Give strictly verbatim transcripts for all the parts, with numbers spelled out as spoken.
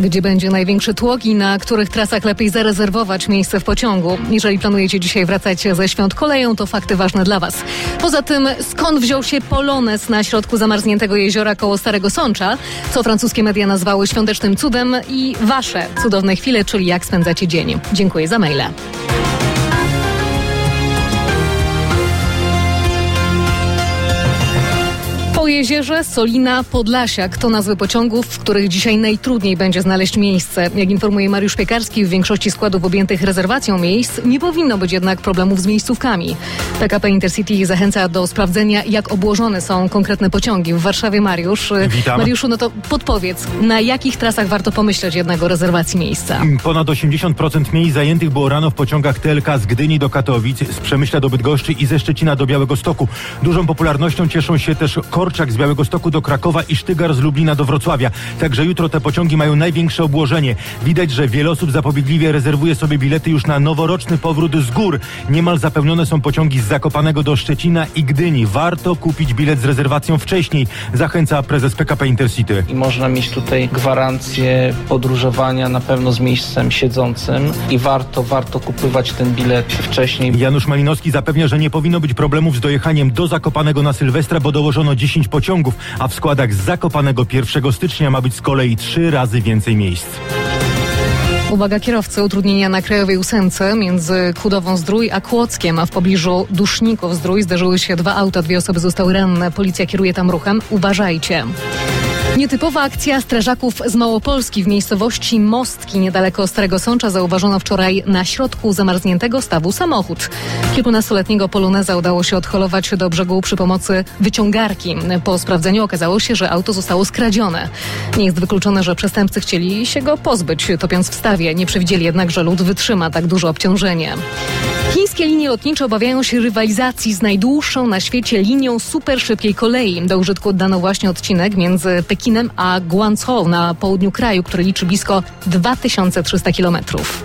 Gdzie będzie największy tłok i na których trasach lepiej zarezerwować miejsce w pociągu? Jeżeli planujecie dzisiaj wracać ze świąt koleją, to fakty ważne dla Was. Poza tym, skąd wziął się Polones na środku zamarzniętego jeziora koło Starego Sącza? Co francuskie media nazwały świątecznym cudem? I Wasze cudowne chwile, czyli jak spędzacie dzień. Dziękuję za maile. Jezierze, Solina, Podlasiak to nazwy pociągów, w których dzisiaj najtrudniej będzie znaleźć miejsce. Jak informuje Mariusz Piekarski, w większości składów objętych rezerwacją miejsc nie powinno być jednak problemów z miejscówkami. P K P Intercity zachęca do sprawdzenia, jak obłożone są konkretne pociągi. W Warszawie Mariusz. Witam. Mariuszu, no to podpowiedz, na jakich trasach warto pomyśleć jednak o rezerwacji miejsca? Ponad osiemdziesiąt procent miejsc zajętych było rano w pociągach T L K z Gdyni do Katowic, z Przemyśla do Bydgoszczy i ze Szczecina do Białegostoku. Dużą popularnością cieszą się też Korczak z Białegostoku do Krakowa i Sztygar z Lublina do Wrocławia. Także jutro te pociągi mają największe obłożenie. Widać, że wiele osób zapobiegliwie rezerwuje sobie bilety już na noworoczny powrót z gór. Niemal zapełnione są pociągi z Zakopanego do Szczecina i Gdyni. Warto kupić bilet z rezerwacją wcześniej, zachęca prezes P K P Intercity. I można mieć tutaj gwarancję podróżowania na pewno z miejscem siedzącym i warto, warto kupować ten bilet wcześniej. Janusz Malinowski zapewnia, że nie powinno być problemów z dojechaniem do Zakopanego na Sylwestra, bo dołożono dziesięć pociągów, a w składach z Zakopanego pierwszego stycznia ma być z kolei trzy razy więcej miejsc. Uwaga kierowcy, utrudnienia na Krajowej Ósemce między Kudową-Zdrój a Kłodzkiem, a w pobliżu Duszników-Zdrój zderzyły się dwa auta, dwie osoby zostały ranne. Policja kieruje tam ruchem. Uważajcie. Nietypowa akcja strażaków z Małopolski w miejscowości Mostki niedaleko Starego Sącza zauważono wczoraj na środku zamarzniętego stawu samochód. Kilkunastoletniego poloneza udało się odholować do brzegu przy pomocy wyciągarki. Po sprawdzeniu okazało się, że auto zostało skradzione. Nie jest wykluczone, że przestępcy chcieli się go pozbyć, topiąc w stawie. Nie przewidzieli jednak, że lód wytrzyma tak duże obciążenie. Chińskie linie lotnicze obawiają się rywalizacji z najdłuższą na świecie linią superszybkiej kolei. Do użytku oddano właśnie odcinek między Pekinem a Guangzhou na południu kraju, który liczy blisko dwa tysiące trzysta kilometrów.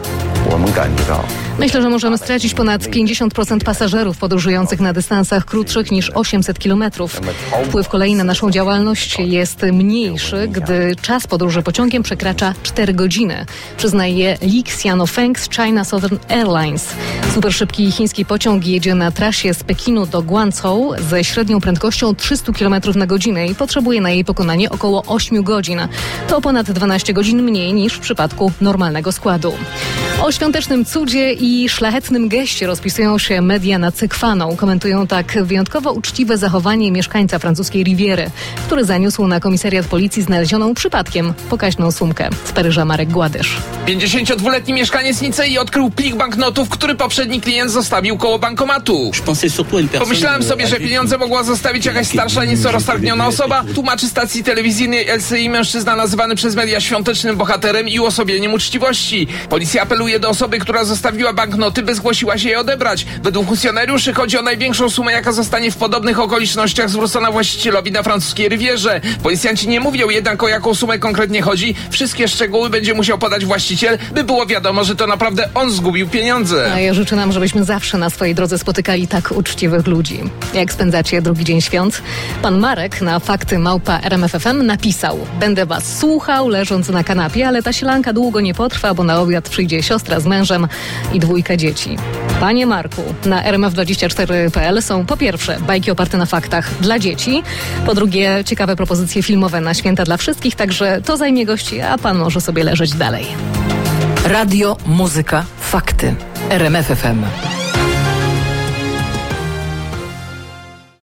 Myślę, że możemy stracić ponad pięćdziesiąt procent pasażerów podróżujących na dystansach krótszych niż osiemset kilometrów. Wpływ kolei na naszą działalność jest mniejszy, gdy czas podróży pociągiem przekracza cztery godziny. Przyznaje Li Xianofeng z China Southern Airlines. Superszybki chiński pociąg jedzie na trasie z Pekinu do Guangzhou ze średnią prędkością trzysta kilometrów na godzinę i potrzebuje na jej pokonanie około osiem godzin. To ponad dwanaście godzin mniej niż w przypadku normalnego składu. O świątecznym cudzie i szlachetnym geście rozpisują się media nad Sykwaną. Komentują tak wyjątkowo uczciwe zachowanie mieszkańca francuskiej Riviery, który zaniósł na komisariat policji znalezioną przypadkiem pokaźną sumkę. Z Paryża Marek Gładysz. pięćdziesięciodwuletni mieszkaniec Nicei odkrył plik banknotów, który poprzedni klient zostawił koło bankomatu. Pomyślałem sobie, że pieniądze mogła zostawić jakaś starsza, nieco roztargniona osoba. Tłumaczy stacji telewizyjnej L C I mężczyzna nazywany przez media świątecznym bohaterem i uosobieniem uczciwości. Policja apeluje do osoby, która zostawiła banknoty, by zgłosiła się je odebrać. Według funkcjonariuszy chodzi o największą sumę, jaka zostanie w podobnych okolicznościach zwrócona właścicielowi na francuskiej Rivierze. Policjanci nie mówią jednak, o jaką sumę konkretnie chodzi. Wszystkie szczegóły będzie musiał podać właściciel, by było wiadomo, że to naprawdę on zgubił pieniądze. A ja życzę nam, żebyśmy zawsze na swojej drodze spotykali tak uczciwych ludzi. Jak spędzacie drugi dzień świąt? Pan Marek na fakty małpa R M F F M napisał: będę was słuchał leżąc na kanapie, ale ta sielanka długo nie potrwa, bo na obiad przyjdzie siostra z mężem i dwójka dzieci. Panie Marku, na R M F dwadzieścia cztery kropka p l są po pierwsze bajki oparte na faktach dla dzieci, po drugie ciekawe propozycje filmowe na święta dla wszystkich, także to zajmie gości, a pan może sobie leżeć dalej. Radio, muzyka, fakty. R M F F M.